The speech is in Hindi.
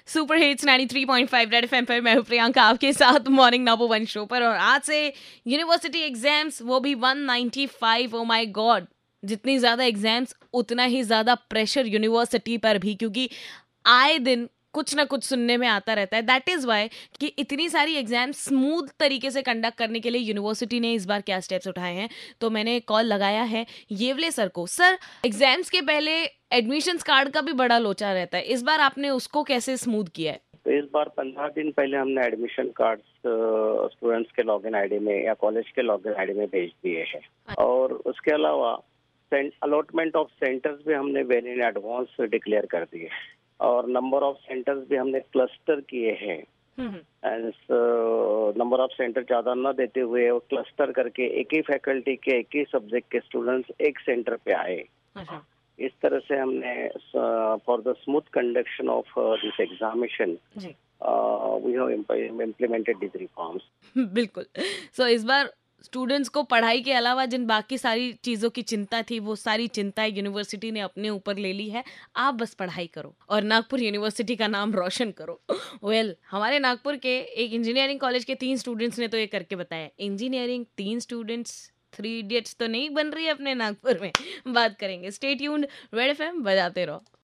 सुपर हिट्स 93.5 रेड एफएम पर मैं हूं प्रियंका आपके साथ मॉर्निंग नंबर वन शो पर। और आज से यूनिवर्सिटी एग्जाम्स, वो भी 195। ओ माय गॉड, जितनी ज्यादा एग्जाम्स उतना ही ज्यादा प्रेशर यूनिवर्सिटी पर भी, क्योंकि आए दिन कुछ ना कुछ सुनने में आता रहता है। दैट इज वाई कि इतनी सारी एग्जाम स्मूथ तरीके से कंडक्ट करने के लिए यूनिवर्सिटी ने इस बार क्या स्टेप्स उठाए हैं। तो मैंने कॉल लगाया है येवले सर को। सर, एग्जाम्स के पहले एडमिशन्स कार्ड का भी बड़ा लोचा रहता है, इस बार आपने उसको कैसे स्मूथ किया है? तो इस बार 15 दिन पहले हमने एडमिशन कार्ड्स स्टूडेंट्स के लॉगिन आईडी में या कॉलेज के लॉगिन आईडी में भेज दिए हैं। और उसके अलावा अलॉटमेंट ऑफ सेंटर्स भी हमने वेल इन एडवांस डिक्लेयर कर दिए और नंबर ऑफ सेंटर्स भी हमने क्लस्टर किए हैं। Hmm. And number of center ज्यादा न देते हुए वो क्लस्टर करके एक ही फैकल्टी के एक ही सब्जेक्ट के स्टूडेंट्स एक सेंटर पे आए। अच्छा। इस तरह से हमने for the smooth conduction of this examination जी। We have implemented these reforms. बिल्कुल। सो इस बार स्टूडेंट्स को पढ़ाई के अलावा जिन बाकी सारी चीज़ों की चिंता थी, वो सारी चिंताएं यूनिवर्सिटी ने अपने ऊपर ले ली है। आप बस पढ़ाई करो और नागपुर यूनिवर्सिटी का नाम रोशन करो। वेल, हमारे नागपुर के एक इंजीनियरिंग कॉलेज के 3 स्टूडेंट्स ने तो ये करके बताया। इंजीनियरिंग 3 स्टूडेंट्स, 3 इडियट्स तो नहीं बन रही है अपने नागपुर में। बात करेंगे। स्टे ट्यून्ड, रेड एफएम बजाते रहो।